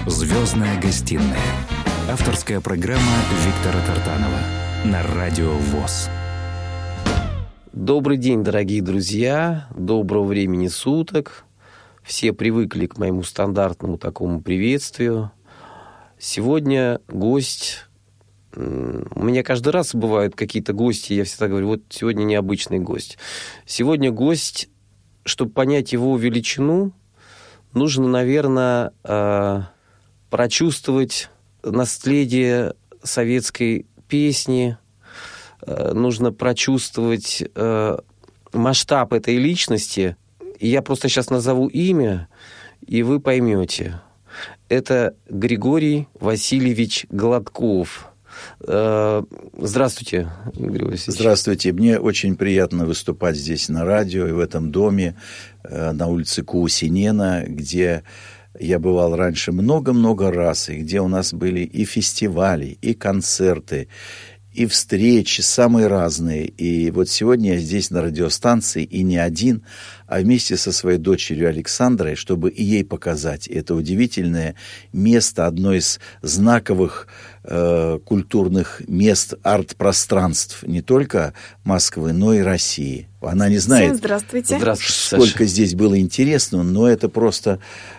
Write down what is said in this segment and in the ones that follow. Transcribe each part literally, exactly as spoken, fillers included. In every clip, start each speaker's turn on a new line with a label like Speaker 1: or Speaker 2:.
Speaker 1: «Звездная гостиная». Авторская программа Виктора Тартанова на Радио ВОС.
Speaker 2: Добрый день, дорогие друзья. Доброго времени суток. Все привыкли к моему стандартному такому приветствию. Сегодня гость... У меня каждый раз бывают какие-то гости, я всегда говорю, вот сегодня необычный гость. Сегодня гость, чтобы понять его величину, нужно, наверное, прочувствовать наследие советской песни, нужно прочувствовать масштаб этой личности. И я просто сейчас назову имя, и вы поймете. Это Григорий Васильевич Гладков. Здравствуйте, Григорий Васильевич.
Speaker 3: Здравствуйте. Мне очень приятно выступать здесь на радио и в этом доме на улице Куусинена, где я бывал раньше много-много раз, и где у нас были и фестивали, и концерты, и встречи самые разные. И вот сегодня я здесь на радиостанции, и не один, а вместе со своей дочерью Александрой, чтобы и ей показать это удивительное место, одно из знаковых э, культурных мест, арт-пространств не только Москвы, но и России. Она не знает,
Speaker 4: Всем здравствуйте.
Speaker 2: Здравствуйте,
Speaker 3: сколько
Speaker 2: Саша.
Speaker 3: здесь было интересного, но это просто...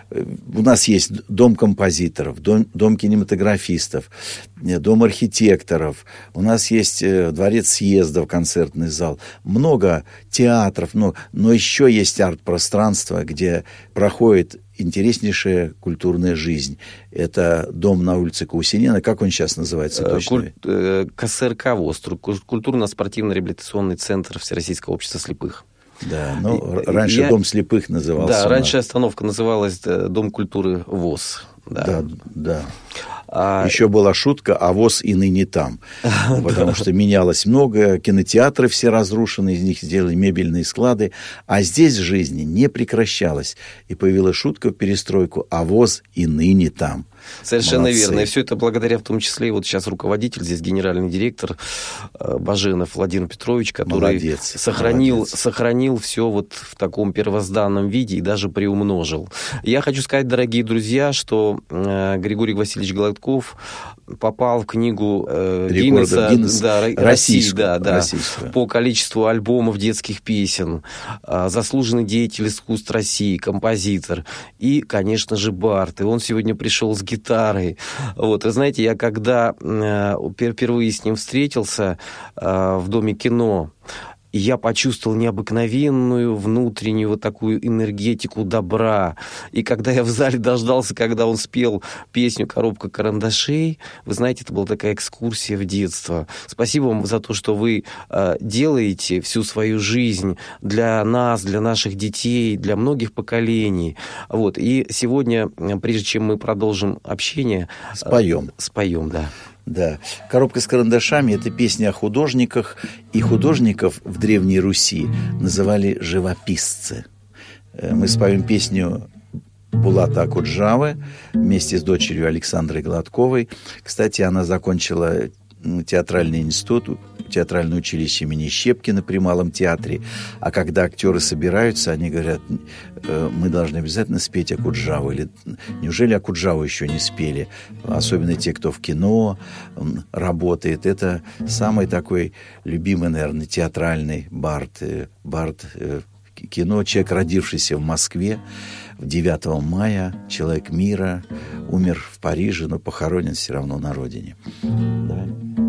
Speaker 3: У нас есть дом композиторов, дом, дом кинематографистов, дом архитекторов, у нас есть дворец съездов, концертный зал, много театров, но, но еще есть арт-пространство, где проходит интереснейшая культурная жизнь. Это дом на улице Каусинена. Как он сейчас называется точно?
Speaker 2: Куль... КСРК ВОС, культурно-спортивно-реабилитационный центр Всероссийского общества слепых.
Speaker 3: Да, ну, раньше я... Дом слепых назывался.
Speaker 2: Да, раньше остановка называлась Дом культуры ВОС. Да,
Speaker 3: да. да.
Speaker 2: А...
Speaker 3: Еще была шутка, а ВОС и ныне там. Потому что менялось много, кинотеатры все разрушены, из них сделали мебельные склады. А здесь жизнь не прекращалась. И появилась шутка в перестройку, а ВОС и ныне там.
Speaker 2: Совершенно
Speaker 3: Молодцы.
Speaker 2: верно. И все это благодаря в том числе, вот сейчас руководитель, здесь генеральный директор Баженов Владимир Петрович, который
Speaker 3: молодец,
Speaker 2: сохранил,
Speaker 3: молодец.
Speaker 2: сохранил все вот в таком первозданном виде и даже приумножил. Я хочу сказать, дорогие друзья, что э, Григорий Васильевич Гладков попал в книгу э, Гиннесса,
Speaker 3: Гиннесса
Speaker 2: да, России, да, да, по количеству альбомов детских песен, э, заслуженный деятель искусств России, композитор и, конечно же, бард. И он сегодня пришел с гитарой. Вот. И знаете, я когда э, впервые с ним встретился э, в Доме кино, и я почувствовал необыкновенную внутреннюю вот такую энергетику добра. И когда я в зале дождался, когда он спел песню «Коробка карандашей», вы знаете, это была такая экскурсия в детство. Спасибо вам за то, что вы э, делаете всю свою жизнь для нас, для наших детей, для многих поколений. Вот. И сегодня, прежде чем мы продолжим общение...
Speaker 3: Споем.
Speaker 2: Э, споем, да.
Speaker 3: Да. «Коробка с карандашами» — это песня о художниках, и художников в Древней Руси называли живописцы. Мы споем песню Булата Акуджавы вместе с дочерью Александрой Гладковой. Кстати, она закончила театральный институт, театральное училище имени Щепкина при Малом театре. А когда актеры собираются, они говорят, мы должны обязательно спеть Акуджаву. Или неужели Акуджаву еще не спели? Особенно те, кто в кино работает. Это самый такой любимый, наверное, театральный бард, бард кино. Человек, родившийся в Москве девятого мая, человек мира, умер в Париже, но похоронен все равно на родине. Давай.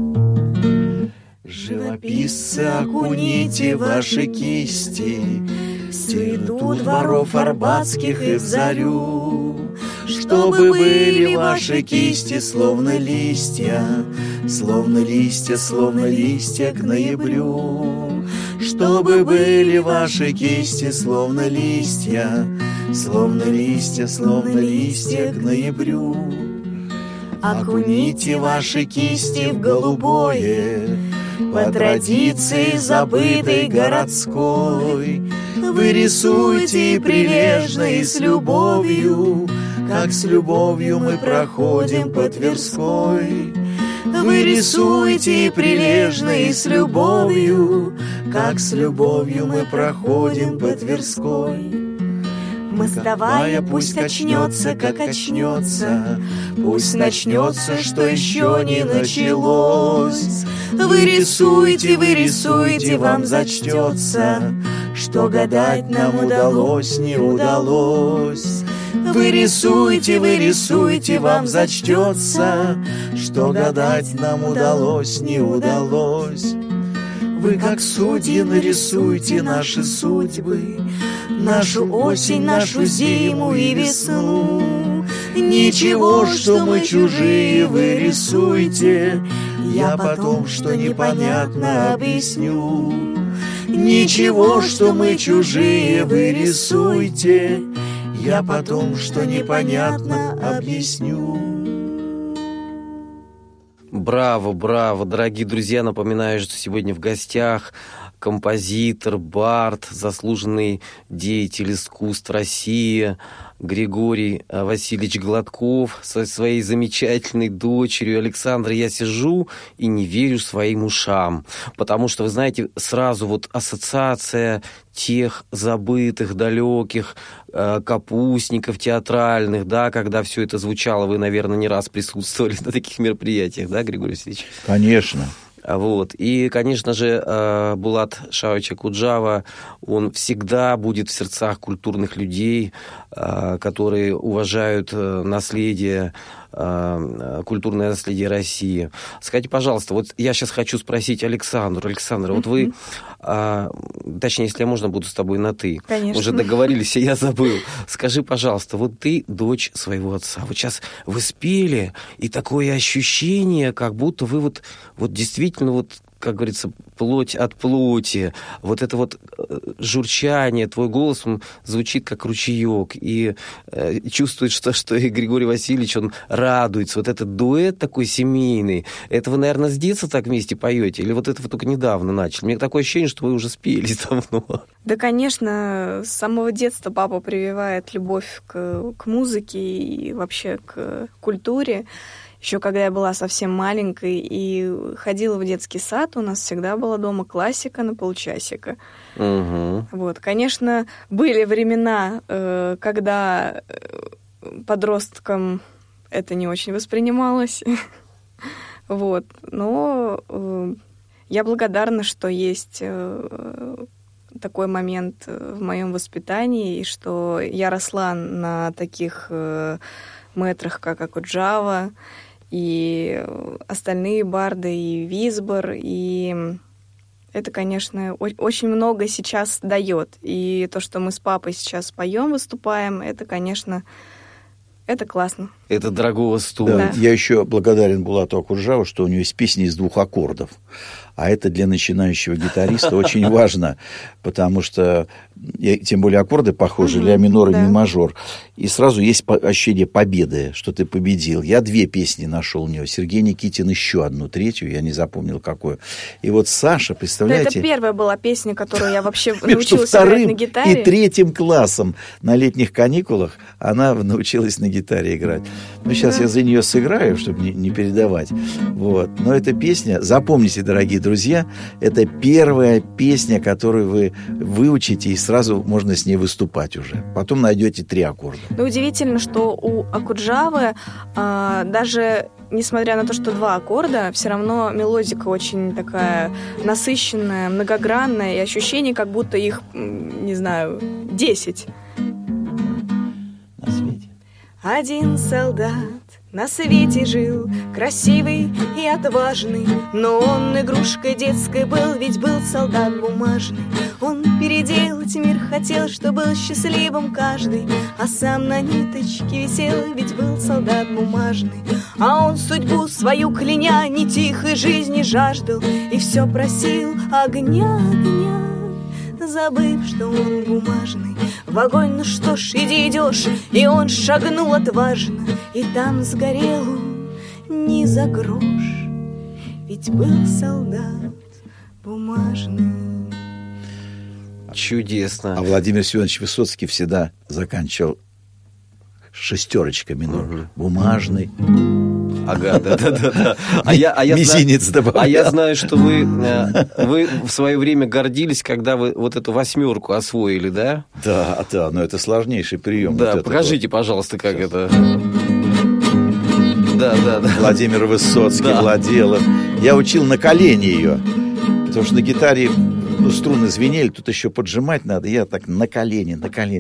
Speaker 3: Живописцы, окуните ваши кисти в среду дворов арбатских и в зарю, чтобы были ваши кисти словно листья, словно листья, словно листья к ноябрю, чтобы были ваши кисти словно листья, словно листья, словно листья к ноябрю. Окуните ваши кисти в голубое, по традиции забытой городской. Вы рисуйте прилежно и с любовью, как с любовью мы проходим по Тверской. Вы рисуйте прилежно и с любовью, как с любовью мы проходим по Тверской.
Speaker 4: Мостовая пусть очнется, как очнется, пусть начнется, что еще не началось. Вы рисуйте, вы рисуйте, вам зачтется, что гадать нам удалось, не удалось. Вы рисуйте, вы рисуйте, вам зачтется, что гадать нам удалось, не удалось. Вы, как судьи, нарисуйте наши судьбы, нашу осень, нашу зиму и весну. Ничего, что мы чужие, вы рисуйте, я потом, что непонятно, объясню. Ничего, что мы чужие, вы рисуйте, я потом, что непонятно, объясню.
Speaker 2: Браво, браво, дорогие друзья, напоминаю, что сегодня в гостях композитор, бард, заслуженный деятель искусств России Григорий Васильевич Гладков со своей замечательной дочерью Александрой. Я сижу и не верю своим ушам, потому что, вы знаете, сразу вот ассоциация тех забытых, далеких э, капустников театральных, да, когда все это звучало, вы, наверное, не раз присутствовали на таких мероприятиях, да, Григорий Васильевич?
Speaker 3: Конечно.
Speaker 2: Вот. И, конечно же, Булат Шаович Окуджава, он всегда будет в сердцах культурных людей, которые уважают наследие, культурное наследие России. Скажите, пожалуйста, вот я сейчас хочу спросить Александру. Александра, вот вы, точнее, если можно, буду с тобой на «ты».
Speaker 4: Конечно.
Speaker 2: Уже договорились, и я забыл. Скажи, пожалуйста, вот ты дочь своего отца. Вот сейчас вы спели, и такое ощущение, как будто вы вот, вот действительно вот, как говорится, плоть от плоти. Вот это вот журчание, твой голос, он звучит как ручеек. И э, чувствует, что, что и Григорий Васильевич, он радуется. Вот этот дуэт такой семейный. Это вы, наверное, с детства так вместе поете? Или вот это вы только недавно начали? Мне такое ощущение, что вы уже спели давно.
Speaker 4: Да, конечно, с самого детства папа прививает любовь к, к музыке и вообще к культуре. Еще когда я была совсем маленькой и ходила в детский сад, у нас всегда была дома классика на полчасика.
Speaker 2: Угу.
Speaker 4: Вот, конечно, были времена, когда подросткам это не очень воспринималось. Вот, но я благодарна, что есть такой момент в моем воспитании, и что я росла на таких мэтрах, как Окуджава, и остальные барды, и Висбор, и это, конечно, очень много сейчас дает. И то, что мы с папой сейчас поем, выступаем, это, конечно, это классно.
Speaker 2: Это дорогого стоит.
Speaker 3: Да, я еще благодарен Булату Окуджаву, что у него есть песни из двух аккордов. А это для начинающего гитариста очень важно, потому что, тем более, аккорды похожи, ля минор и ми мажор. И сразу есть ощущение победы, что ты победил. Я две песни нашел у него. Сергей Никитин еще одну, третью, я не запомнил какую. И вот Саша, представляете...
Speaker 4: Да, это первая была песня, которую я вообще научилась играть на гитаре.
Speaker 3: И третьим классом на летних каникулах она научилась на гитаре играть. Ну, сейчас да. я за нее сыграю, чтобы не, не передавать. Вот. Но эта песня, запомните, дорогие друзья, это первая песня, которую вы выучите, и сразу можно с ней выступать уже. Потом найдете три аккорда.
Speaker 4: Ну, удивительно, что у Окуджавы а, даже несмотря на то, что два аккорда, все равно мелодика очень такая насыщенная, многогранная, и ощущение, как будто их, не знаю, десять.
Speaker 3: На свете.
Speaker 4: Один солдат на свете жил, красивый и отважный, но он игрушкой детской был, ведь был солдат бумажный. Он переделать мир хотел, чтобы был счастливым каждый, а сам на ниточке висел, ведь был солдат бумажный. А он судьбу свою кляня, не тихой жизни жаждал, и все просил огня, огня, забыв, что он бумажный. В огонь, ну что ж, иди идешь, и он шагнул отважно, и там сгорел он не за грош, ведь был солдат бумажный.
Speaker 2: Чудесно.
Speaker 3: А Владимир Семенович Высоцкий всегда заканчивал шестерочка минор. Угу. Бумажный.
Speaker 2: Ага, да-да-да. А я, а я
Speaker 3: Мизинец добавлял.
Speaker 2: А я знаю, что вы, вы в свое время гордились, когда вы вот эту восьмерку освоили, да?
Speaker 3: Да, да, но это сложнейший прием.
Speaker 2: Да,
Speaker 3: вот
Speaker 2: покажите, вот. Пожалуйста, как Сейчас. Это... Да, да, да.
Speaker 3: Владимир Высоцкий, да. Владелов. Я учил на колени ее, потому что на гитаре ну, струны звенели, тут еще поджимать надо. Я так на колени, на колени.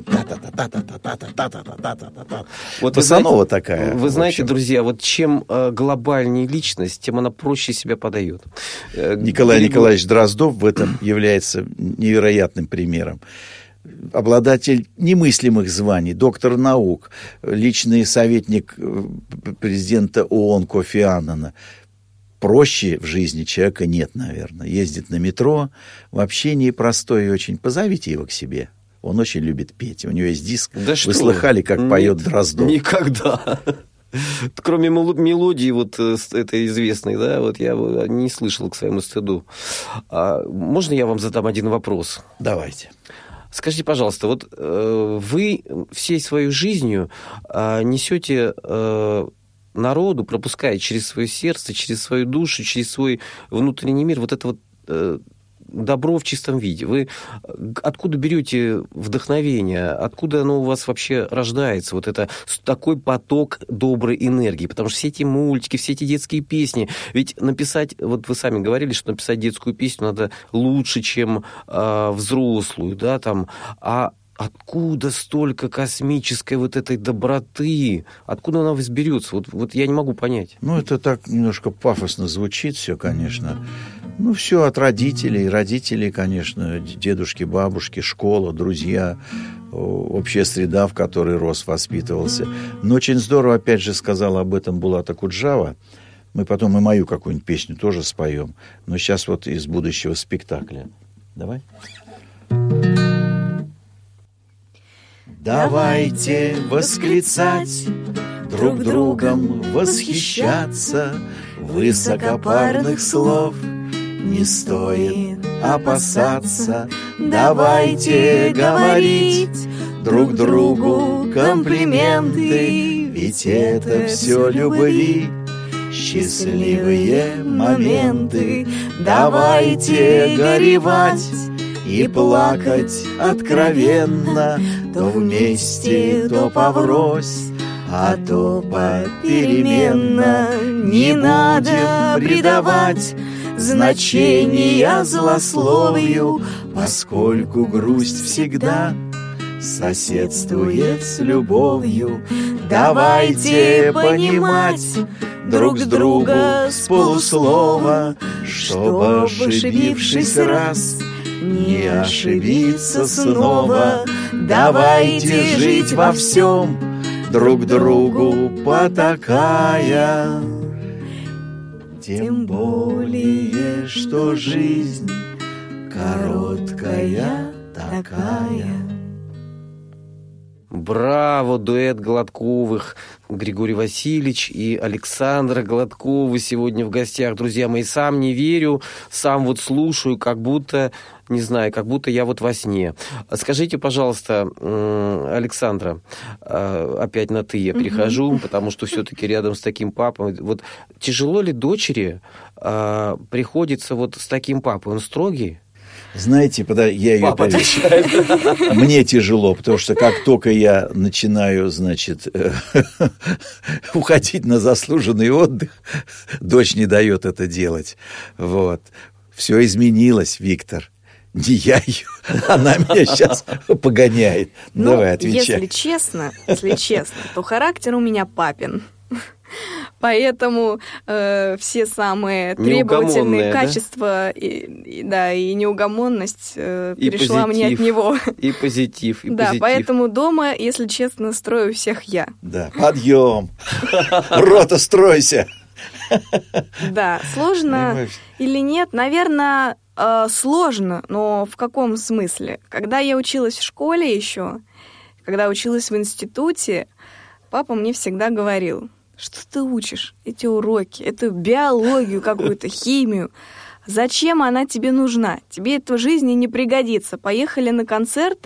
Speaker 3: Вот Пасанова такая.
Speaker 2: Вы знаете, друзья, вот чем э, глобальнее личность, тем она проще себя подает.
Speaker 3: Э, Николай Григорий... Николаевич Дроздов в этом является невероятным примером. Обладатель немыслимых званий, доктор наук, личный советник президента ООН Кофи Аннана. Проще в жизни человека нет, наверное. Ездит на метро, в общении простой и очень. Позовите его к себе. Он очень любит петь. У него есть диск. Да Вы что? Слыхали, как Нет, поет Дроздов?
Speaker 2: Никогда. Кроме мелодии вот этой известной, да, вот я не слышал к своему стыду. А можно я вам задам один вопрос?
Speaker 3: Давайте.
Speaker 2: Скажите, пожалуйста, вот э, вы всей своей жизнью э, несете э, народу, пропуская через свое сердце, через свою душу, через свой внутренний мир вот это вот э, добро в чистом виде. Вы откуда берете вдохновение? Откуда оно у вас вообще рождается? Вот это такой поток доброй энергии. Потому что все эти мультики, все эти детские песни. Ведь написать, вот вы сами говорили, что написать детскую песню надо лучше, чем э, взрослую, да, там. А откуда столько космической вот этой доброты? Откуда она взберется? Вот, вот я не могу понять.
Speaker 3: Ну, это так немножко пафосно звучит все, конечно. Ну, все от родителей. Родители, конечно, дедушки, бабушки, школа, друзья, общая среда, в которой рос, воспитывался. Но очень здорово, опять же, сказала об этом Булат Акуджава. Мы потом и мою какую-нибудь песню тоже споем. Но сейчас вот из будущего спектакля. Давай. Давайте восклицать, друг другом восхищаться, высокопарных слов не стоит опасаться. Давайте говорить друг другу комплименты, ведь это все любви, счастливые моменты. Давайте горевать и плакать откровенно, то вместе, то поврось, а то попеременно. Не надо придавать значения злословию, поскольку грусть всегда соседствует с любовью. Давайте понимать друг с друга с полуслова, чтобы, ошибившись раз, не ошибиться снова. Давайте жить во всем, друг другу потакая. Тем более, что жизнь короткая такая.
Speaker 2: Браво, дуэт Гладковых. Григорий Васильевич и Александра Гладковы сегодня в гостях. Друзья мои, сам не верю, сам вот слушаю, как будто, не знаю, как будто я вот во сне. Скажите, пожалуйста, Александра, опять на «ты» я перехожу, mm-hmm. потому что все-таки рядом с таким папой. Вот тяжело ли дочери приходится вот с таким папой? Он строгий?
Speaker 3: Знаете, когда я ее отвечает, мне тяжело, потому что как только я начинаю, значит, уходить на заслуженный отдых, дочь не дает это делать. Вот. Все изменилось, Виктор. Не я ее, она меня сейчас погоняет.
Speaker 4: Ну,
Speaker 3: давай, отвечай.
Speaker 4: Если честно, если честно, то характер у меня папин. Поэтому э, все самые требовательные качества, да? И, и, да, и неугомонность э, и перешла позитив, мне от него.
Speaker 2: И позитив, и
Speaker 4: да,
Speaker 2: позитив.
Speaker 4: Поэтому дома, если честно, строю всех я.
Speaker 3: Да, подъем, рота, стройся.
Speaker 4: Да, сложно или нет? Наверное, э, сложно, но в каком смысле? Когда я училась в школе еще, когда училась в институте, папа мне всегда говорил: что ты учишь? Эти уроки, эту биологию какую-то, химию. Зачем она тебе нужна? Тебе это в жизни не пригодится. Поехали на концерт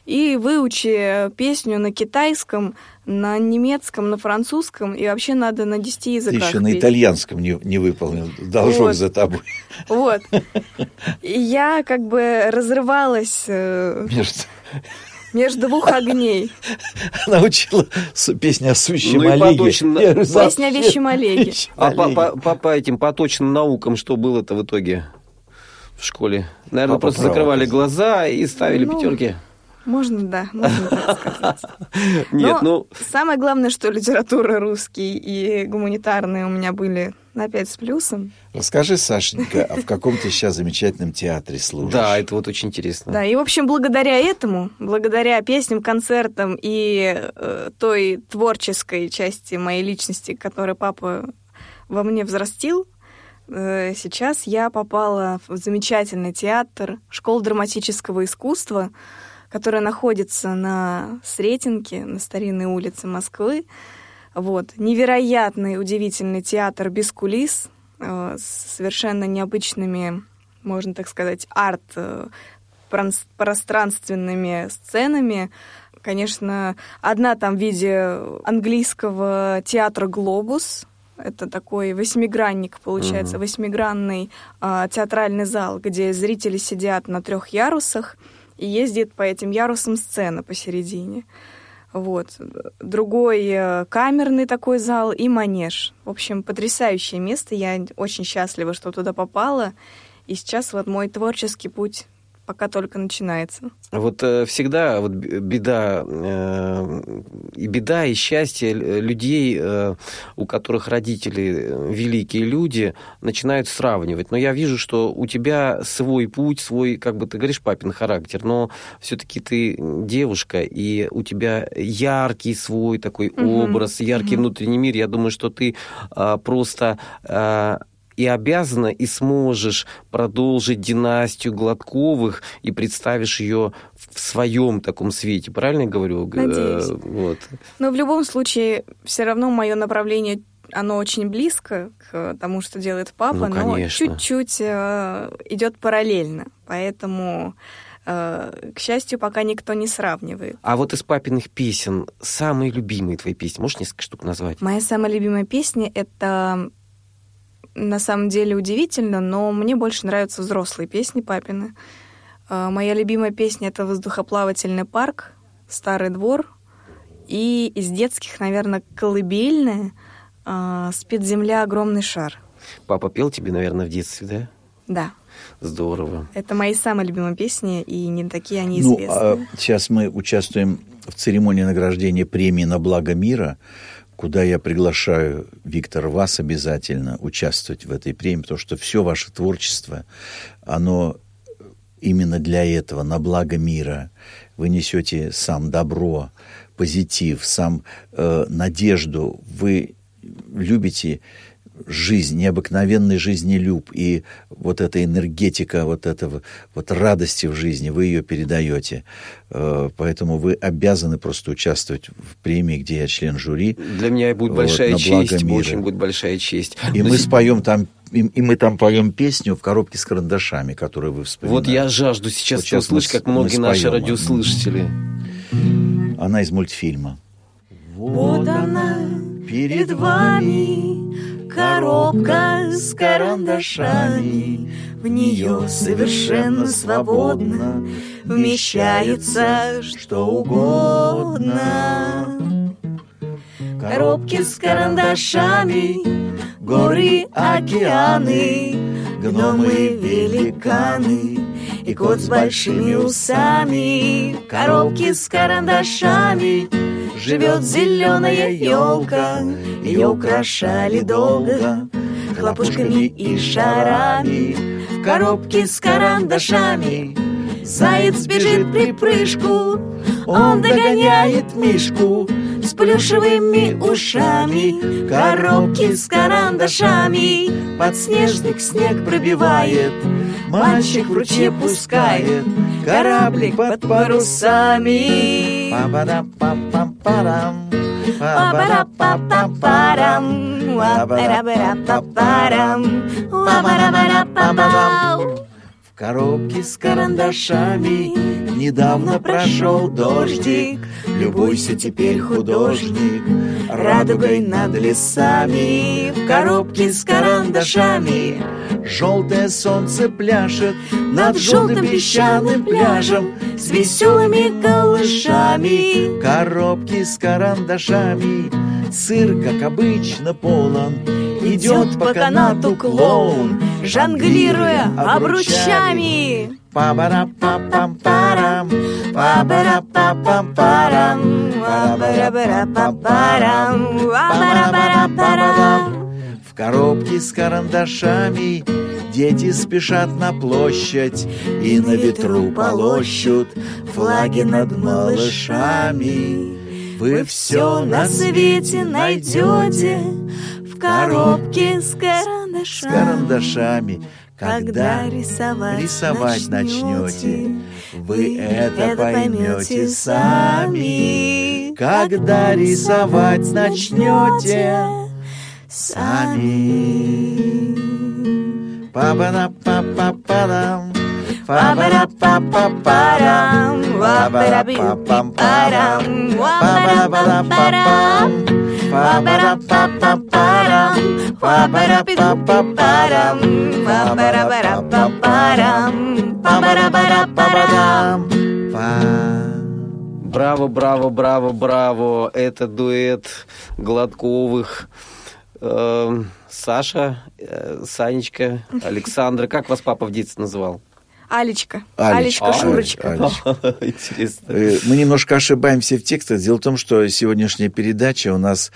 Speaker 4: и выучи песню на китайском, на немецком, на французском, и вообще надо на десяти языках
Speaker 3: Ты еще
Speaker 4: петь.
Speaker 3: На итальянском не, не выполнил, должок
Speaker 4: вот.
Speaker 3: За тобой.
Speaker 4: Вот. И я как бы разрывалась между, между двух огней.
Speaker 3: Она учила песню о сущем
Speaker 2: ну
Speaker 3: Олеге.
Speaker 2: Поточно...
Speaker 4: Песня о вещем Олеге.
Speaker 2: А по, по, по, по этим поточным наукам что было-то в итоге в школе? Наверное, Папа просто прав, закрывали глаза и ставили ну... пятерки.
Speaker 4: Можно, да, можно так сказать.
Speaker 2: Нет,
Speaker 4: Но
Speaker 2: ну...
Speaker 4: самое главное, что литература, русский и гуманитарные у меня были на пять с плюсом.
Speaker 3: Расскажи, Сашенька, а в каком ты сейчас замечательном театре служишь?
Speaker 2: Да, это вот очень интересно.
Speaker 4: Да, и, в общем, благодаря этому, благодаря песням, концертам и э, той творческой части моей личности, которую папа во мне взрастил, э, сейчас я попала в замечательный театр, школу драматического искусства, которая находится на Сретенке, на старинной улице Москвы. Вот. Невероятный, удивительный театр без кулис, э, с совершенно необычными, можно так сказать, арт-пространственными сценами. Конечно, одна там в виде английского театра «Глобус». Это такой восьмигранник, получается, mm-hmm. восьмигранный э, театральный зал, где зрители сидят на трех ярусах, и ездит по этим ярусам сцена посередине. Вот. Другой камерный такой зал и манеж. В общем, потрясающее место. Я очень счастлива, что туда попала. И сейчас вот мой творческий путь пока только начинается.
Speaker 2: Вот э, всегда вот беда, э, и беда, и счастье людей, э, у которых родители великие люди, начинают сравнивать. Но я вижу, что у тебя свой путь, свой, как бы ты говоришь, папин характер, но все-таки ты девушка, и у тебя яркий свой такой угу. образ, яркий угу. внутренний мир. Я думаю, что ты э, просто... Э, и обязана, и сможешь продолжить династию Гладковых и представишь ее в своем таком свете. Правильно я говорю?
Speaker 4: Надеюсь.
Speaker 2: Вот.
Speaker 4: Но в любом случае, все равно мое направление, оно очень близко к тому, что делает папа,
Speaker 2: ну,
Speaker 4: но чуть-чуть э, идет параллельно. Поэтому, э, к счастью, пока никто не сравнивает.
Speaker 2: А вот из папиных песен самые любимые твои песни? Можешь несколько штук назвать?
Speaker 4: Моя самая любимая песня — это... На самом деле удивительно, но мне больше нравятся взрослые песни папины. Моя любимая песня — это «Воздухоплавательный парк», «Старый двор». И из детских, наверное, «Колыбельная», «Спит земля, огромный шар».
Speaker 2: Папа пел тебе, наверное, в детстве, да?
Speaker 4: Да.
Speaker 2: Здорово.
Speaker 4: Это мои самые любимые песни, и не такие они известные.
Speaker 3: Ну, а сейчас мы участвуем в церемонии награждения премии «На благо мира», куда я приглашаю, Виктор, вас обязательно участвовать в этой премии, потому что все ваше творчество, оно именно для этого, на благо мира. Вы несете сам добро, позитив, сам э, надежду. Вы любите жизнь, необыкновенный жизнелюб, и вот эта энергетика, вот этого вот радости в жизни, вы ее передаете. Поэтому вы обязаны просто участвовать в премии, где я член жюри.
Speaker 2: Для меня будет вот, большая честь, очень будет большая честь.
Speaker 3: И Но мы с... споем там, и, и мы там поем песню «В коробке с карандашами», которую вы вспоминаете.
Speaker 2: Вот я жажду сейчас, вот сейчас услышать, как многие наши радиослушатели.
Speaker 3: Она из мультфильма.
Speaker 4: Вот она перед вами, коробка с карандашами, в нее совершенно свободно вмещается что угодно. Коробки с карандашами, горы, океаны, гномы, великаны и кот с большими усами. Коробки с карандашами, живет зеленая елка, ее украшали долго хлопушками и шарами. В коробке с карандашами заяц бежит припрыжку, он догоняет мишку с плюшевыми ушами. Коробки с карандашами, подснежник снег пробивает, мальчик в ручье пускает кораблик под парусами.
Speaker 3: Па-ба-да-па-пам-парам,
Speaker 4: па-ба-да-па-па-парам, ва-ба-да-ба-да-па-парам, ва-ба-да-ба-да-па-пау.
Speaker 3: В В коробке с карандашами недавно прошел дождик. Любуйся теперь, художник, радугой над лесами. В коробке с карандашами желтое солнце пляшет над желтым песчаным пляжем с веселыми голышами. В коробке с карандашами цирк, как обычно, полон. Идет по канату клоун, жонглируя обручами. Па-ба-ра-па-пам-парам, па-ба-ра-па-пам-парам, па-ба-ра-па-пам-парам, па-ба-ра-па-ра-па-рам. В коробке с карандашами дети спешат на площадь и на ветру полощут флаги над малышами. Вы все на свете найдете в коробке с карандашами. С карандашами. Когда рисовать, рисовать начнете, вы это, это поймете сами. Когда рисовать начнете сами. Па-ба-ра-па-па-парам, па-ба-ра-па-па-парам, па-ба-ра-па-пам-парам, па-ба-ра-па-пам, па-ба-ра-па-па-парам, па-ба-ра-па-па-парам, па-ба-ра-па-па-парам, па-ба-ра-па-па-парам.
Speaker 2: Браво, браво, браво, браво! Это дуэт Гладковых. Саша, Санечка, Александра. Как вас папа в детстве называл?
Speaker 4: Алечка.
Speaker 3: Алечка,
Speaker 4: Алечка, Шурочка.
Speaker 3: Алечка. Интересно. Мы немножко ошибаемся в текстах. Дело в том, что сегодняшняя передача у нас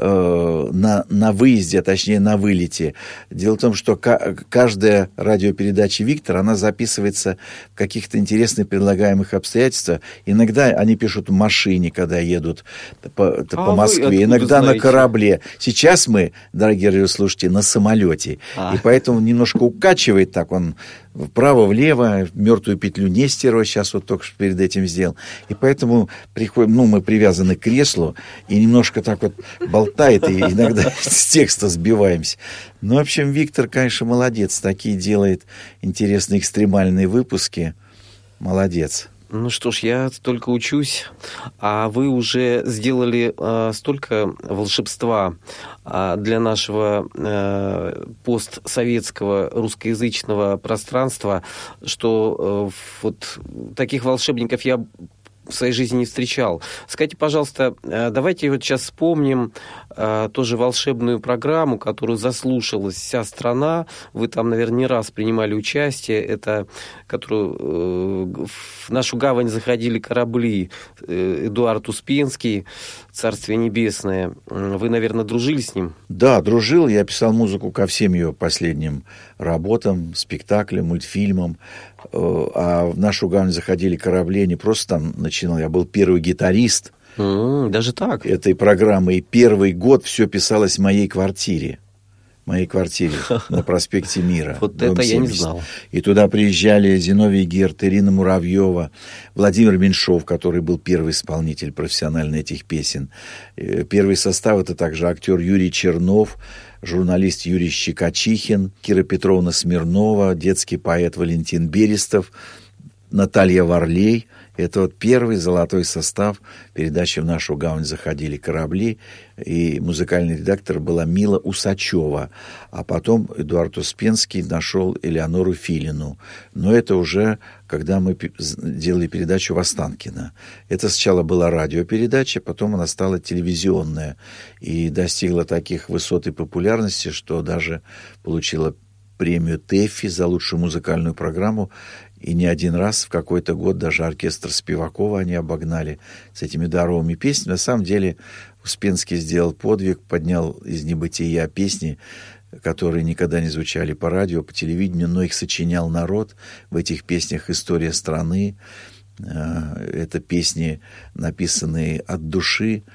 Speaker 3: э, на, на выезде, а точнее на вылете. Дело в том, что к- каждая радиопередача Виктора, она записывается в каких-то интересных предлагаемых обстоятельствах. Иногда они пишут в машине, когда едут по, а по Москве, иногда знаете? На корабле. Сейчас мы, дорогие радиослушатели, на самолете. А. И поэтому немножко укачивает так он вправо-влево, мертвую петлю Нестерова сейчас вот только что перед этим сделал. И поэтому приходим, ну, мы привязаны к креслу, и немножко так вот болтает, и иногда с текста сбиваемся. Ну, в общем, Виктор, конечно, молодец. Такие делает интересные экстремальные выпуски. Молодец.
Speaker 2: Ну что ж, я только учусь, а вы уже сделали э, столько волшебства э, для нашего э, постсоветского русскоязычного пространства, что э, вот таких волшебников я в своей жизни не встречал. Скажите, пожалуйста, давайте вот сейчас вспомним а, тоже волшебную программу, которую заслушалась вся страна. Вы там, наверное, не раз принимали участие. Это, которую э, в нашу гавань заходили корабли. Эдуард Успенский, Царствие Небесное. Вы, наверное, дружили с ним?
Speaker 3: Да, дружил. Я писал музыку ко всем ее последним работам, спектаклям, мультфильмам. А в нашу гавань заходили корабли, не просто там начинал, я был первый гитарист.
Speaker 2: Mm, даже так?
Speaker 3: Этой программы. И первый год все писалось в моей квартире. В моей квартире на проспекте Мира.
Speaker 2: Вот это я не знал.
Speaker 3: И туда приезжали Зиновий Герт, Ирина Муравьева, Владимир Меньшов, который был первый исполнитель профессиональный этих песен. Первый состав — это также актер Юрий Чернов, журналист Юрий Щекочихин, Кира Петровна Смирнова, детский поэт Валентин Берестов, Наталья Варлей. Это вот первый золотой состав передачи «В нашу гавань заходили корабли». И музыкальный редактор была Мила Усачева. А потом Эдуард Успенский нашел Элеонору Филину. Но это уже когда мы делали передачу в Останкино. Это сначала была радиопередача, потом она стала телевизионная. И достигла таких высот и популярности, что даже получила премию ТЭФИ за лучшую музыкальную программу. И не один раз в какой-то год даже оркестр Спивакова они обогнали с этими здоровыми песнями. На самом деле Успенский сделал подвиг, поднял из небытия песни, которые никогда не звучали по радио, по телевидению, но их сочинял народ. В этих песнях история страны. Это песни, написанные от души.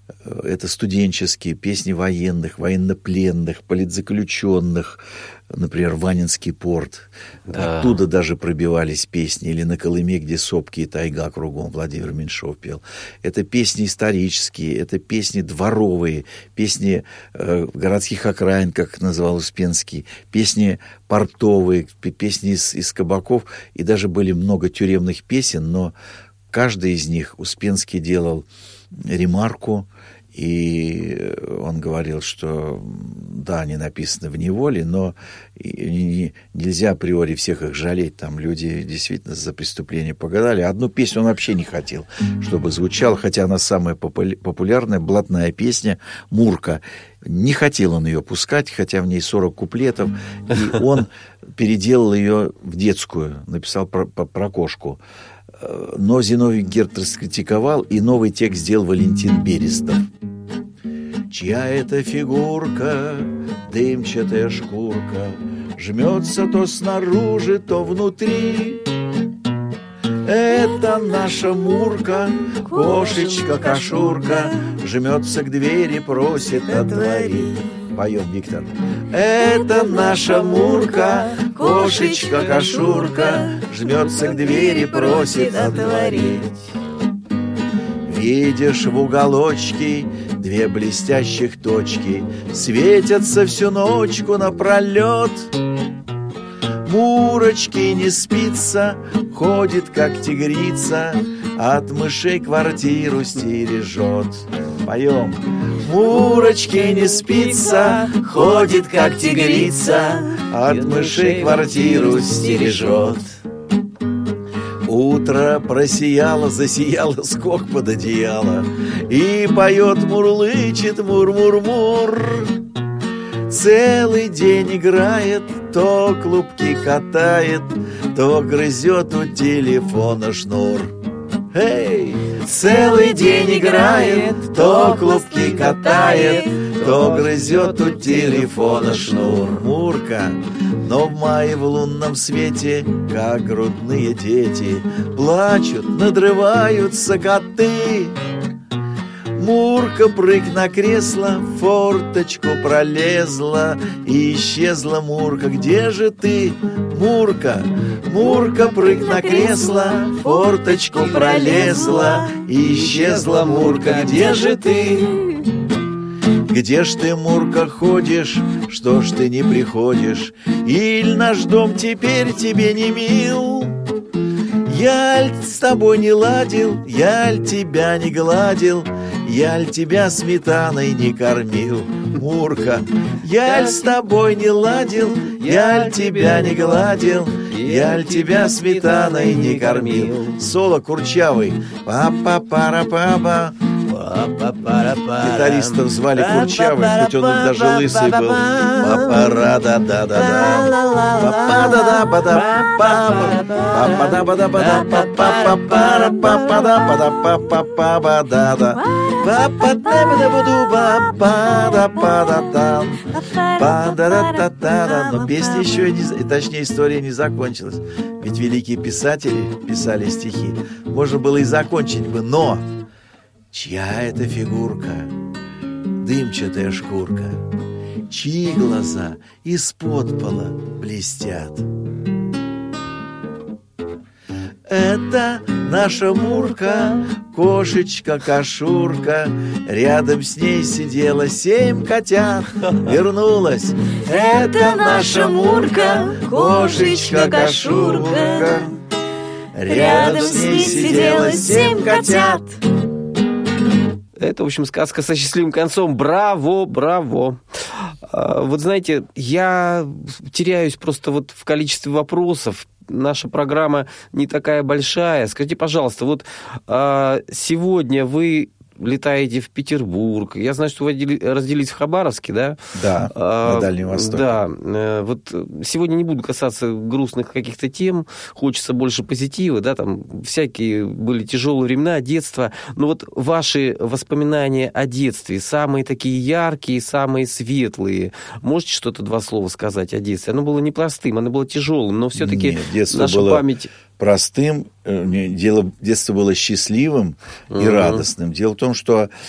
Speaker 3: Это студенческие, песни военных, военнопленных, политзаключенных, например, Ванинский порт. Да. Оттуда даже пробивались песни. Или на Колыме, где сопки и тайга кругом, Владимир Меньшов пел. Это песни исторические, это песни дворовые, песни э, городских окраин, как называл Успенский, песни портовые, песни из, из кабаков. И даже были много тюремных песен, но каждый из них Успенский делал ремарку, и он говорил, что да, они написаны в неволе, но нельзя априори всех их жалеть. Там люди действительно за преступление погадали. Одну песню он вообще не хотел, чтобы звучала, хотя она самая популярная, блатная песня «Мурка». Не хотел он ее пускать, хотя в ней сорок куплетов, и он переделал ее в детскую, написал про, про, про кошку. Но Зиновий Герд раскритиковал, и новый текст сделал Валентин Берестов. Чья это фигурка, дымчатая шкурка, жмется то снаружи, то внутри. Это наша Мурка, кошечка-кошурка, жмется к двери, просит отворить. Поем, Виктор. Это наша Мурка, кошечка-кошурка, жмется к двери, просит отворить. Видишь в уголочке две блестящих точки, светятся всю ночку напролет. Мурочке не спится, ходит как тигрица, от мышей квартиру стережет. Поем. Мурочке не спится, ходит как тигрица, от мышей квартиру стережет. Утро просияло, засияло скок под одеяло, и поет, мурлычет, мур-мур-мур. Целый день играет, то клубки катает, то грызет у телефона шнур. Эй! Целый день играет, то клубки катает, то грызет у телефона шнур. Мурка, но в мае в лунном свете, как грудные дети, плачут, надрываются коты. Мурка, прыг на кресло, в форточку пролезла, и исчезла Мурка. Где же ты, Мурка? Мурка, прыг на кресло, в форточку пролезла, и исчезла Мурка. Где же ты? Где ж ты, Мурка, ходишь? Что ж ты не приходишь? Иль наш дом теперь тебе не мил? Я ль с тобой не ладил, я ль тебя не гладил, я ль тебя сметаной не кормил? Мурка, я ль с тобой не ладил, я ль тебя не гладил, я ль тебя сметаной не кормил? Соло Курчавый. Па-па-пара-па-па. Гитаристов звали Курчавый, хоть он даже лысый был. Па-па-ра-да-да-да-да. Но песня еще не, точнее, история не закончилась. Ведь великие писатели писали стихи. Можно было и закончить бы, но чья это фигурка, дымчатая шкурка, чьи глаза из-под пола блестят? Это наша Мурка, кошечка-кошурка, рядом с ней сидело семь котят. Вернулась. Это наша Мурка, кошечка-кошурка, рядом с ней сидело семь котят.
Speaker 2: Это, в общем, сказка со счастливым концом. Браво, браво. Вот знаете, я теряюсь просто вот в количестве вопросов. Наша программа не такая большая. Скажите, пожалуйста, вот сегодня вы летаете в Петербург. Я знаю, что вы разделились в Хабаровске, да?
Speaker 3: Да, а, на Дальнем Востоке.
Speaker 2: Да. Вот сегодня не буду касаться грустных каких-то тем. Хочется больше позитива, да, там всякие были тяжелые времена, детство. Но вот ваши воспоминания о детстве, самые такие яркие, самые светлые. Можете что-то, два слова сказать о детстве? Оно было непростым, оно было тяжелым, но все-таки наша
Speaker 3: было...
Speaker 2: память...
Speaker 3: простым, дело, детство было счастливым mm-hmm. и радостным. Дело в том, что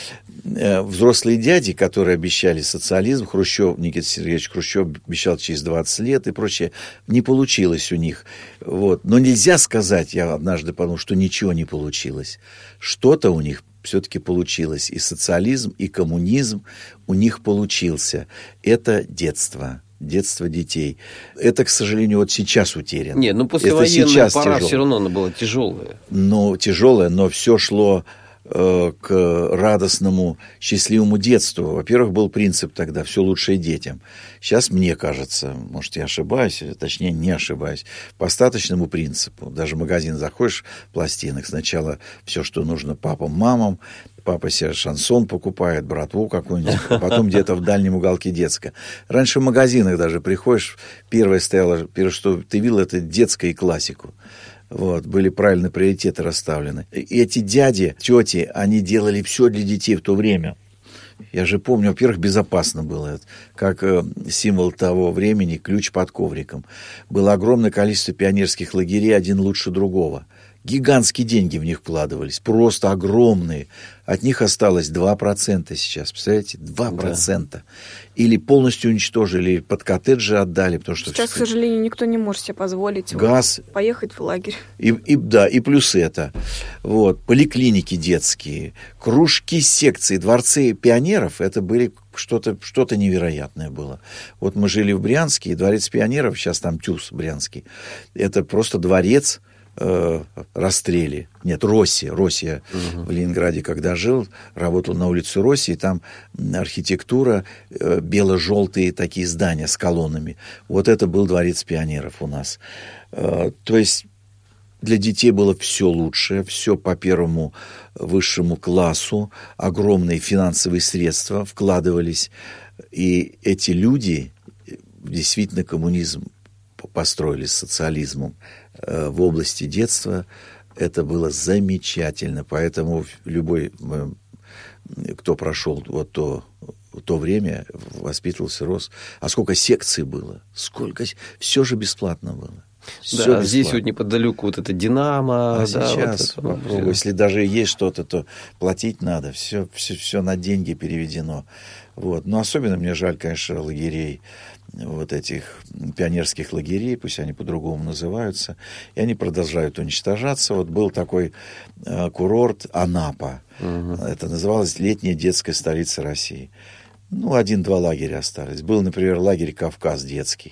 Speaker 3: взрослые дяди, которые обещали социализм, Хрущев, Никита Сергеевич Хрущев обещал через двадцать лет и прочее, не получилось у них. Вот. Но нельзя сказать, я однажды подумал, что ничего не получилось. Что-то у них все-таки получилось. И социализм, и коммунизм у них получился. Это детство. Детство детей. Это, к сожалению, вот сейчас утеряно.
Speaker 2: Нет, ну послевоенная пора тяжело. Все равно она была тяжелая.
Speaker 3: Ну, тяжелая, но все шло э, к радостному, счастливому детству. Во-первых, был принцип тогда «все лучшее детям». Сейчас, мне кажется, может, я ошибаюсь, точнее, не ошибаюсь, по остаточному принципу. Даже в магазин заходишь, пластинок, сначала все, что нужно папам, мамам, папа себе шансон покупает, братву какую-нибудь, потом где-то в дальнем уголке детская. Раньше в магазинах даже приходишь, первое стояло, первое, что ты видел, это детское и классику. Вот, были правильно приоритеты расставлены. И эти дяди, тети, они делали все для детей в то время. Я же помню, во-первых, безопасно было, как э, символ того времени, ключ под ковриком. Было огромное количество пионерских лагерей, один лучше другого. Гигантские деньги в них вкладывались, просто огромные. От них осталось два процента сейчас, представляете? два процента. Да. Или полностью уничтожили, под коттеджи отдали. Потому что
Speaker 4: сейчас,
Speaker 3: все...
Speaker 4: к сожалению, никто не может себе позволить
Speaker 3: газ,
Speaker 4: вот, поехать в лагерь.
Speaker 3: И, и, да, и плюс это. Вот, поликлиники детские, кружки, секции, дворцы пионеров, это были что-то, что-то невероятное было. Вот мы жили в Брянске, и дворец пионеров, сейчас там ТЮЗ брянский, это просто дворец, Расстрели. Нет, Росси. Росси я угу. в Ленинграде, когда жил, работал на улице Росси, и там архитектура, бело-желтые такие здания с колоннами. Вот это был дворец пионеров у нас. То есть для детей было все лучшее, все по первому высшему классу, огромные финансовые средства вкладывались. И эти люди, действительно, коммунизм построили с социализмом в области детства. Это было замечательно. Поэтому любой, кто прошел вот то, то время, воспитывался, рос. А сколько секций было, сколько... Все же бесплатно было. Все
Speaker 2: да, бесплатно. Здесь вот неподалеку вот это «Динамо».
Speaker 3: А
Speaker 2: да,
Speaker 3: сейчас
Speaker 2: вот это,
Speaker 3: попробуй. Если даже есть что-то, то платить надо. Все, все, все на деньги переведено. Вот. Но особенно мне жаль, конечно, лагерей, вот этих пионерских лагерей, пусть они по-другому называются, и они продолжают уничтожаться. Вот был такой э, курорт Анапа. Угу. Это называлось «Летняя детская столица России». Ну, один-два лагеря остались. Был, например, лагерь «Кавказ» детский.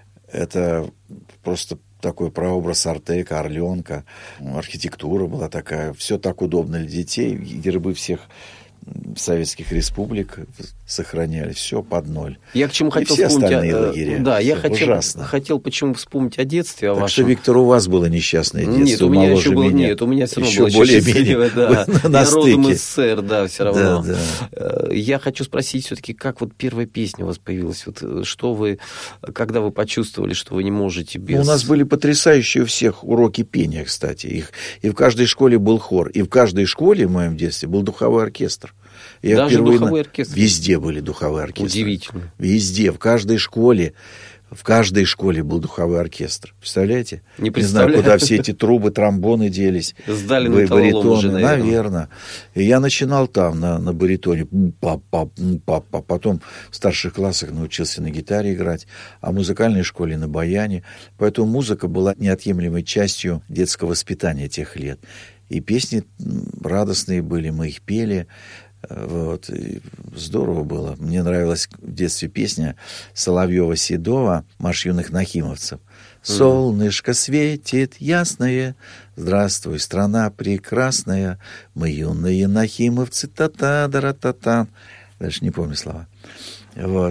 Speaker 3: Это просто такой прообраз Артека, Орленка. Архитектура была такая. Все так удобно для детей. Гербы всех советских республик сохраняли, все под ноль.
Speaker 2: Я к чему хотел
Speaker 3: все
Speaker 2: вспомнить...
Speaker 3: остальные о... лагеря.
Speaker 2: Да, я хотел,
Speaker 3: ужасно.
Speaker 2: хотел почему вспомнить о детстве. О
Speaker 3: так
Speaker 2: вашем...
Speaker 3: что, Виктор, у вас было несчастное детство.
Speaker 2: Нет, у меня еще было...
Speaker 3: меня.
Speaker 2: Нет, у меня все равно
Speaker 3: еще
Speaker 2: было
Speaker 3: более
Speaker 2: счастливое, да.
Speaker 3: На
Speaker 2: Я родом
Speaker 3: стыке.
Speaker 2: из СССР, да, все равно.
Speaker 3: Да, да.
Speaker 2: Я хочу спросить все-таки, как вот первая песня у вас появилась? Вот что вы, когда вы почувствовали, что вы не можете без...
Speaker 3: Ну, у нас были потрясающие у всех уроки пения, кстати. Их, и в каждой школе был хор. И в каждой школе в моем детстве был духовой оркестр. Я
Speaker 2: Даже духовой
Speaker 3: на...
Speaker 2: оркестр?
Speaker 3: Везде были духовые оркестры.
Speaker 2: Удивительно.
Speaker 3: Везде, в каждой школе. В каждой школе был духовой оркестр. Представляете?
Speaker 2: Не,
Speaker 3: не знаю, куда все эти трубы, тромбоны делись.
Speaker 2: Сдали на талон уже, наверное.
Speaker 3: Наверное. И я начинал там, на, на баритоне. Па-па, па-па. Потом в старших классах научился на гитаре играть, а в музыкальной школе на баяне. Поэтому музыка была неотъемлемой частью детского воспитания тех лет. И песни радостные были, мы их пели. Вот. И здорово было. Мне нравилась в детстве песня Соловьева-Седова «Марш юных нахимовцев». «Солнышко светит ясное, здравствуй, страна прекрасная, мы юные нахимовцы, та-та-да-ра-та-та». Дальше не помню слова. Вот.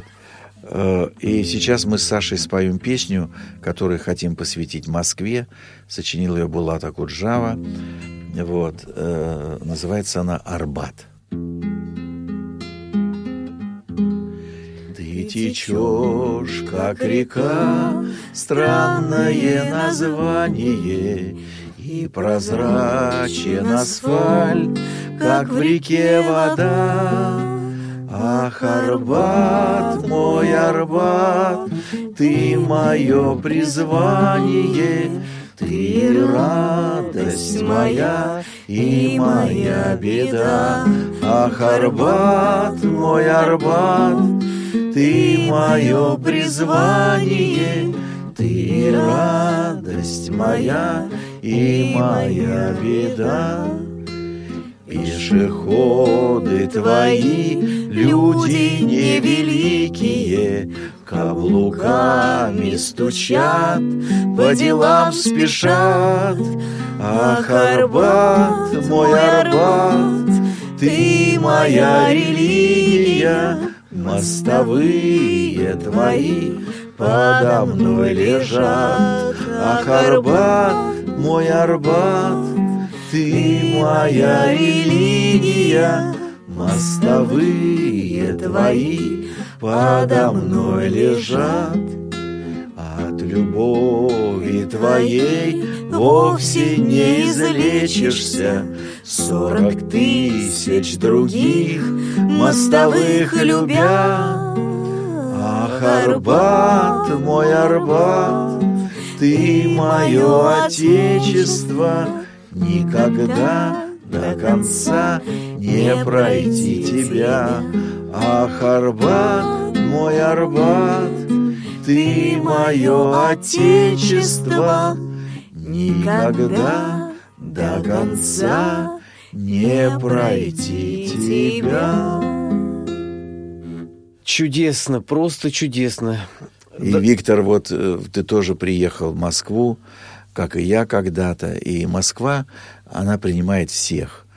Speaker 3: И сейчас мы с Сашей споем песню, которую хотим посвятить Москве. Сочинил ее Булат Акуджава. Вот. Называется она «Арбат». Ты течешь, как река, странное название, и прозрачен асфальт, как в реке вода. Ах, Арбат, мой Арбат, ты мое призвание, Ты радость моя и моя беда. Ах, Арбат, мой Арбат, ты мое призвание. Ты радость моя и моя беда. Пешеходы твои, люди невеликие, каблуками стучат, по делам спешат. Ах, Арбат, мой Арбат, ты моя религия. Мостовые твои подо мной лежат. Ах, Арбат, мой Арбат, ты моя религия. Мостовые твои подо мной лежат. От любови твоей вовсе не излечишься. Сорок тысяч других мостовых любя. Ах, Арбат, мой Арбат, ты мое отечество. Никогда до конца не пройти тебя. Ах, Арбат, мой Арбат, ты мое отечество. Никогда до конца не пройти тебя.
Speaker 2: Чудесно, просто чудесно.
Speaker 3: И, да. Виктор, вот ты тоже приехал в Москву, как и я когда-то, и Москва, она принимает всех.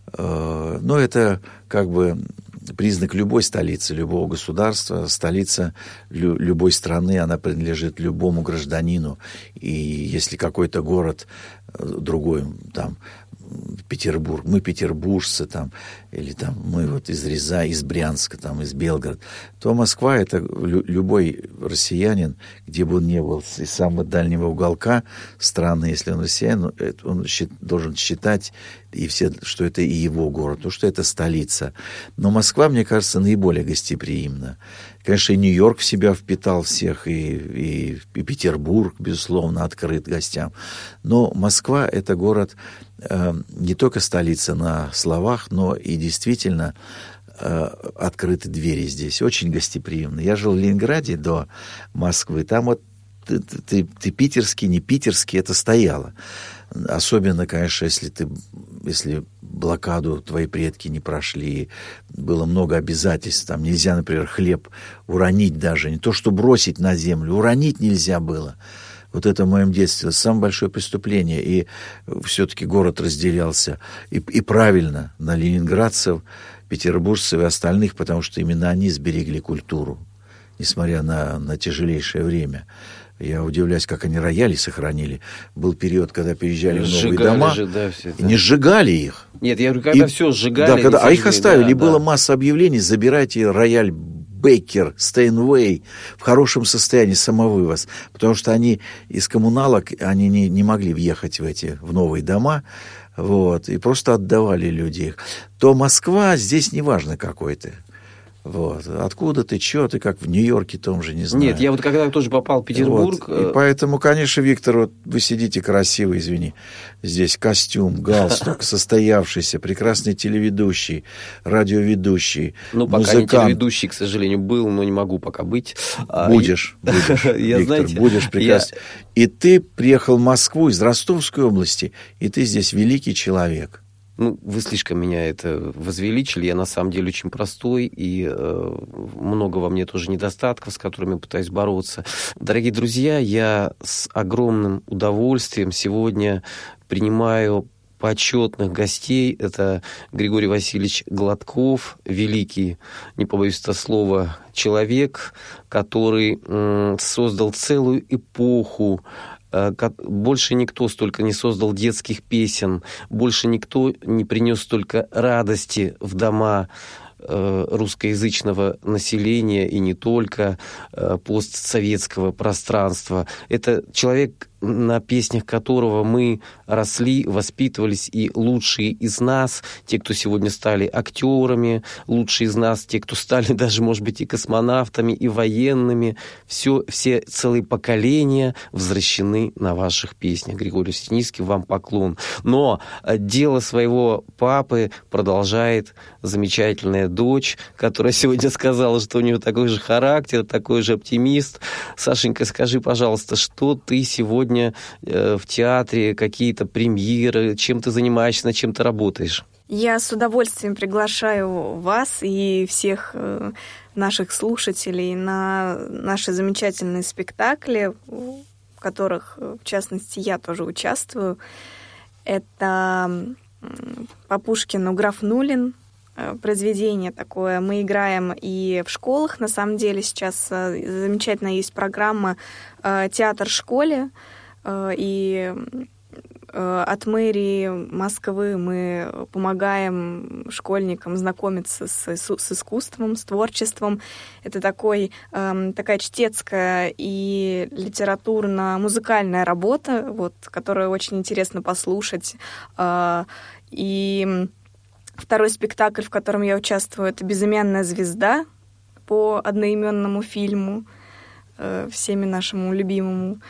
Speaker 3: Но это как бы признак любой столицы, любого государства. Столица лю- любой страны, она принадлежит любому гражданину. И если какой-то город другой, там, Петербург, мы петербуржцы, там, или там мы вот из Рязани, из Брянска, там, из Белгорода, то Москва — это лю- любой россиянин, где бы он ни был, из самого дальнего уголка страны, если он россиянин, он счит, должен считать, и все, что это и его город, потому что это столица. Но Москва, мне кажется, наиболее гостеприимна. Конечно, и Нью-Йорк в себя впитал всех, и, и, и Петербург, безусловно, открыт гостям. Но Москва — это город э, не только столица на словах, но и действительно э, открыты двери здесь, очень гостеприимны. Я жил в Ленинграде до Москвы, там вот ты, ты, ты питерский, не питерский, это стояло. Особенно, конечно, если ты, если блокаду твои предки не прошли, было много обязательств, там нельзя, например, хлеб уронить даже, не то что бросить на землю, уронить нельзя было. Вот это в моем детстве самое большое преступление, и все-таки город разделялся, и, и правильно, на ленинградцев, петербуржцев и остальных, потому что именно они сберегли культуру, несмотря на, на тяжелейшее время. Я удивляюсь, как они рояли сохранили. Был период, когда переезжали сжигали в новые дома, же, да, все это. И не сжигали их.
Speaker 2: Нет, я говорю, когда и, все сжигали.
Speaker 3: Да, когда, а их оставили, да,
Speaker 2: и
Speaker 3: было
Speaker 2: да.
Speaker 3: масса объявлений: забирайте рояль Бейкер, Стейнвей в хорошем состоянии, самовывоз. Потому что они из коммуналок, они не, не могли въехать в эти, в новые дома, вот, и просто отдавали люди их. То Москва здесь неважно какой ты. Вот. Откуда ты, что ты, как в Нью-Йорке том же, не знаю.
Speaker 2: Нет, я вот когда тоже попал в Петербург...
Speaker 3: Вот. И поэтому, конечно, Виктор, вот вы сидите красиво, извини, здесь костюм, галстук, состоявшийся, прекрасный телеведущий, радиоведущий,
Speaker 2: ну, пока
Speaker 3: музыкант.
Speaker 2: Не телеведущий, к сожалению, был, но не могу пока быть.
Speaker 3: Будешь, будешь, Виктор, будешь прекрасный. И ты приехал в Москву из Ростовской области, и ты здесь великий человек.
Speaker 2: Ну, вы слишком меня это возвеличили. Я на самом деле очень простой, и э, много во мне тоже недостатков, с которыми пытаюсь бороться. Дорогие друзья, я с огромным удовольствием сегодня принимаю почетных гостей. Это Григорий Васильевич Гладков, великий, не побоюсь этого слова, человек, который э, создал целую эпоху. Больше никто столько не создал детских песен, больше никто не принес столько радости в дома русскоязычного населения и не только постсоветского пространства. Это человек на песнях которого мы росли, воспитывались, и лучшие из нас, те, кто сегодня стали актерами, лучшие из нас, те, кто стали даже, может быть, и космонавтами, и военными, все, все целые поколения возвращены на ваших песнях. Григорий Синицкий, вам поклон. Но дело своего папы продолжает замечательная дочь, которая сегодня сказала, что у нее такой же характер, такой же оптимист. Сашенька, скажи, пожалуйста, что ты сегодня в театре, какие-то премьеры, чем ты занимаешься, над чем ты работаешь?
Speaker 4: Я с удовольствием приглашаю вас и всех наших слушателей на наши замечательные спектакли, в которых, в частности, я тоже участвую. Это по Пушкину «Граф Нулин», произведение такое. Мы играем и в школах. На самом деле сейчас замечательная есть программа «Театр в школе». И от мэрии Москвы мы помогаем школьникам знакомиться с, с искусством, с творчеством. Это такой, такая чтецкая и литературно-музыкальная работа, вот, которую очень интересно послушать. И второй спектакль, в котором я участвую, это «Безымянная звезда» по одноименному фильму, всеми нашему любимому.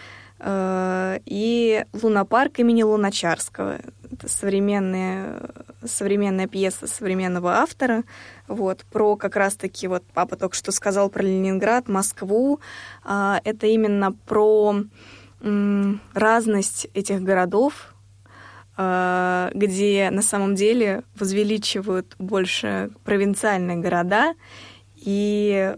Speaker 4: И «Лунопарк» имени Луначарского. Это современная, современная пьеса современного автора. Вот, про как раз-таки, вот папа только что сказал про Ленинград, Москву. Это именно про разность этих городов, где на самом деле возвеличивают больше провинциальные города и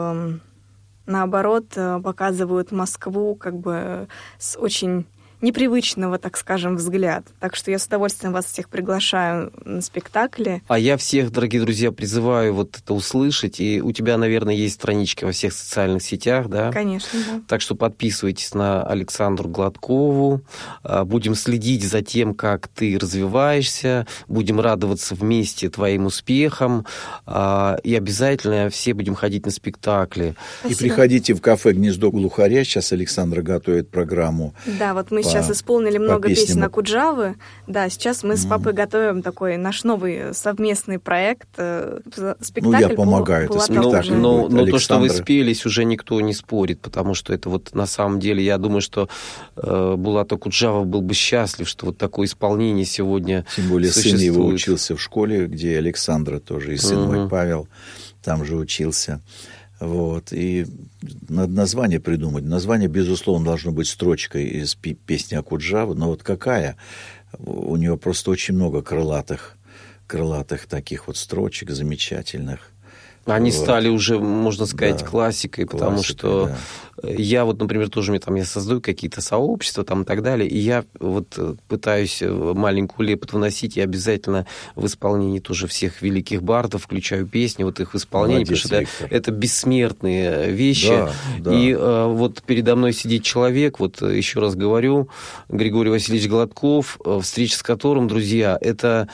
Speaker 4: наоборот, показывают Москву как бы с очень непривычного, так скажем, взгляда. Так что я с удовольствием вас всех приглашаю на спектакли.
Speaker 2: А я всех, дорогие друзья, призываю вот это услышать. И у тебя, наверное, есть страничка во всех социальных сетях, да?
Speaker 4: Конечно, да.
Speaker 2: Так что подписывайтесь на Александру Гладкову. Будем следить за тем, как ты развиваешься. Будем радоваться вместе твоим успехам. И обязательно все будем ходить на спектакли.
Speaker 3: Спасибо. И приходите в кафе «Гнездо глухаря». Сейчас Александра готовит программу.
Speaker 4: Да, вот мы сейчас исполнили много песен Акуджавы. Да, сейчас мы с папой готовим такой наш новый совместный проект. Спектакль.
Speaker 3: Ну, я помогаю, это спектакль.
Speaker 2: Но, но то, что вы спелись, уже никто не спорит, потому что это вот на самом деле, я думаю, что э, Булат Акуджава был бы счастлив, что вот такое исполнение сегодня
Speaker 3: Тем более
Speaker 2: существует.
Speaker 3: Сын его учился в школе, где Александра тоже, и сын мой Павел там же учился. Вот. И надо название придумать. Название, безусловно, должно быть строчкой из песни Акуджавы. Но вот какая? У нее просто очень много крылатых, крылатых таких вот строчек замечательных.
Speaker 2: Они
Speaker 3: вот.
Speaker 2: стали уже, можно сказать,
Speaker 3: да,
Speaker 2: классикой, потому
Speaker 3: классикой,
Speaker 2: что
Speaker 3: да.
Speaker 2: я вот, например, тоже мне, там, я создаю какие-то сообщества там, и так далее, и я вот пытаюсь маленькую лепот вносить, и обязательно в исполнении тоже всех великих бардов включаю песни, вот их в исполнении,
Speaker 3: Молодец,
Speaker 2: потому что это, это бессмертные вещи. Да, да. И а, вот передо мной сидит человек, вот еще раз говорю, Григорий Васильевич Гладков, встреча с которым, друзья, это,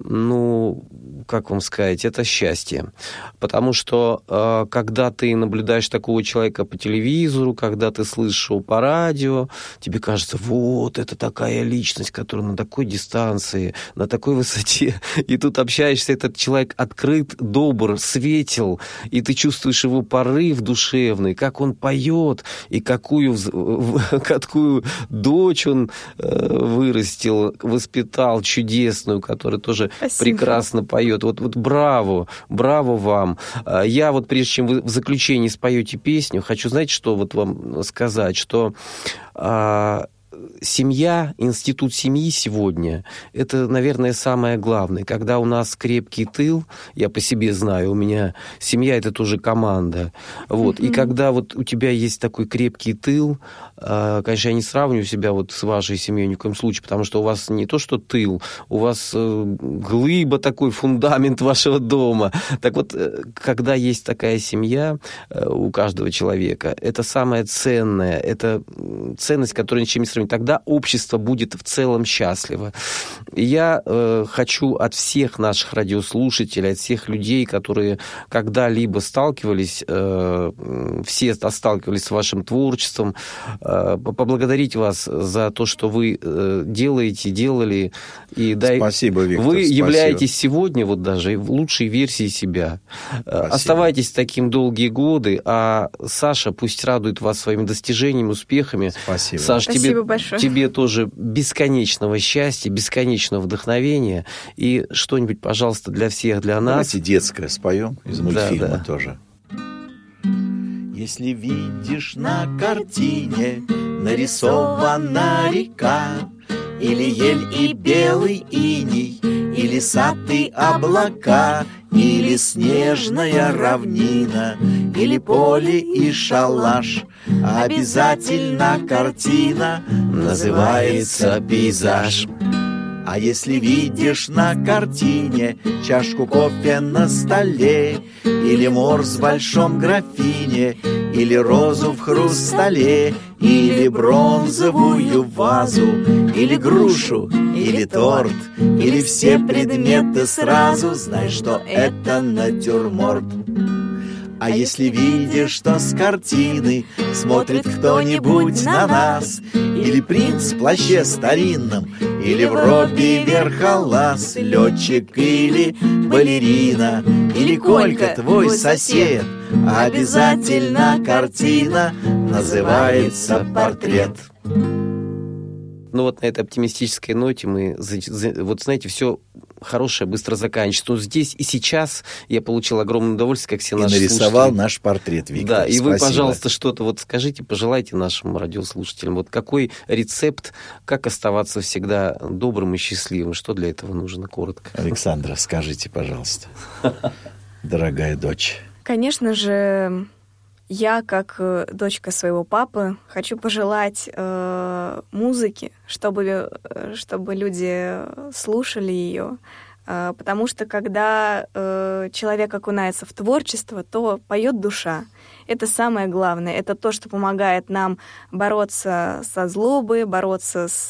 Speaker 2: ну, как вам сказать, это счастье. Потому что э, когда ты наблюдаешь такого человека по телевизору, когда ты слышишь его по радио, тебе кажется, вот, это такая личность, которая на такой дистанции, на такой высоте. И тут общаешься, этот человек открыт, добр, светел, и ты чувствуешь его порыв душевный, как он поет, и какую, какую дочь он э, вырастил, воспитал чудесную, которая тоже Спасибо. прекрасно поет. Вот, вот браво, браво вам. Я вот, прежде чем вы в заключении споете песню, хочу, знаете, что вот вам сказать, что а, семья, институт семьи сегодня, это, наверное, самое главное. Когда у нас крепкий тыл, я по себе знаю, у меня семья – это тоже команда. Вот. Mm-hmm. И когда вот у тебя есть такой крепкий тыл, конечно, я не сравниваю себя вот с вашей семьей ни в коем случае, потому что у вас не то, что тыл, у вас глыба такой, фундамент вашего дома. Так вот, когда есть такая семья у каждого человека, это самое ценное, это ценность, которая ничем не сравнится. тогда общество будет в целом счастливо. Я э, хочу от всех наших радиослушателей, от всех людей, которые когда-либо сталкивались, э, все сталкивались с вашим творчеством, э, поблагодарить вас за то, что вы э, делаете, делали. И дай...
Speaker 3: Спасибо, Виктор.
Speaker 2: Вы
Speaker 3: спасибо.
Speaker 2: являетесь сегодня вот даже в лучшей версии себя. Спасибо. Оставайтесь таким долгие годы, а Саша пусть радует вас своими достижениями, успехами.
Speaker 3: Спасибо.
Speaker 2: Саш,
Speaker 4: Спасибо
Speaker 2: тебе,
Speaker 4: большое.
Speaker 2: тебе тоже бесконечного счастья, бесконечного вдохновения. И что-нибудь, пожалуйста, для всех, для нас.
Speaker 3: Давайте детское споем из мультфильма
Speaker 2: да, да.
Speaker 3: тоже. Если видишь на картине нарисована река, или ель и белый иней, или сад и облака, или снежная равнина, или поле и шалаш, обязательно картина называется пейзаж. А если видишь на картине чашку кофе на столе, или морс в большом графине, или розу в хрустале, или бронзовую вазу, или грушу, или торт, или все предметы сразу, знай, что это натюрморт. А если видишь, что с картины смотрит кто-нибудь на нас, или принц в плаще старинном, или в робе верхолаз, летчик или балерина, или Колька, твой сосед, обязательно картина называется портрет.
Speaker 2: Ну вот на этой оптимистической ноте мы, вот знаете, все хорошее быстро заканчивается. Но здесь и сейчас я получил огромное удовольствие, как все
Speaker 3: и
Speaker 2: наши
Speaker 3: нарисовал
Speaker 2: слушатели.
Speaker 3: Наш портрет, Виктор.
Speaker 2: Да, и
Speaker 3: спасибо.
Speaker 2: вы, пожалуйста, что-то вот скажите, пожелайте нашим радиослушателям. Вот какой рецепт, как оставаться всегда добрым и счастливым? Что для этого нужно, коротко?
Speaker 3: Александра, скажите, пожалуйста, дорогая дочь.
Speaker 4: Конечно же, я, как дочка своего папы, хочу пожелать э, музыки, чтобы, чтобы люди слушали ее. Э, потому что когда э, человек окунается в творчество, то поет душа. Это самое главное. Это то, что помогает нам бороться со злобой, бороться с,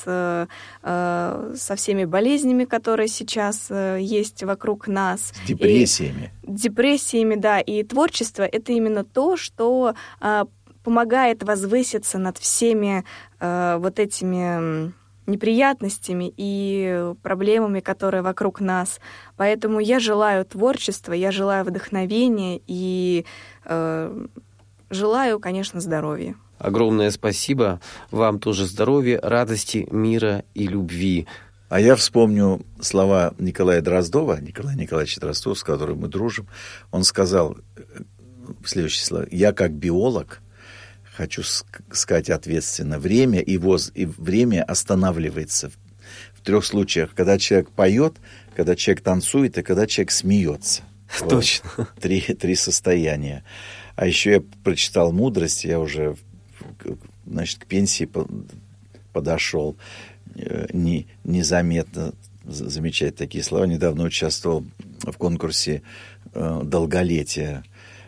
Speaker 4: э, со всеми болезнями, которые сейчас э, есть вокруг нас.
Speaker 3: С депрессиями.
Speaker 4: И, депрессиями, да. И творчество — это именно то, что э, помогает возвыситься над всеми э, вот этими неприятностями и проблемами, которые вокруг нас. Поэтому я желаю творчества, я желаю вдохновения и э, желаю, конечно, здоровья.
Speaker 2: Огромное спасибо. Вам тоже здоровья, радости, мира и любви.
Speaker 3: А я вспомню слова Николая Дроздова, Николая Николаевича Дроздова, с которым мы дружим. Он сказал следующие слова. «Я как биолог хочу сказать ответственно, время и, воз, и время останавливается в, в трех случаях. Когда человек поет, когда человек танцует и когда человек смеется».
Speaker 2: Точно.
Speaker 3: Вот. Три, три состояния. А еще я прочитал «Мудрость», я уже, значит, к пенсии подошел. Не, незаметно замечать такие слова. Недавно участвовал в конкурсе долголетия,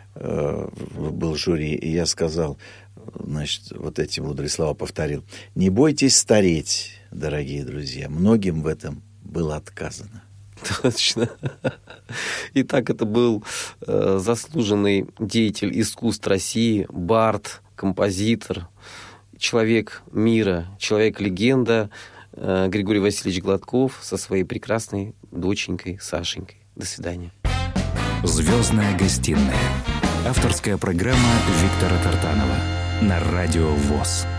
Speaker 3: был жюри, и я сказал, значит, вот эти мудрые слова повторил. «Не бойтесь стареть, дорогие друзья, многим в этом было отказано».
Speaker 2: Точно. Итак, это был э, заслуженный деятель искусств России, бард, композитор, человек мира, человек-легенда э, Григорий Васильевич Гладков со своей прекрасной доченькой Сашенькой. До свидания.
Speaker 1: «Звездная гостиная». Авторская программа Виктора Тартанова на Радио ВОС.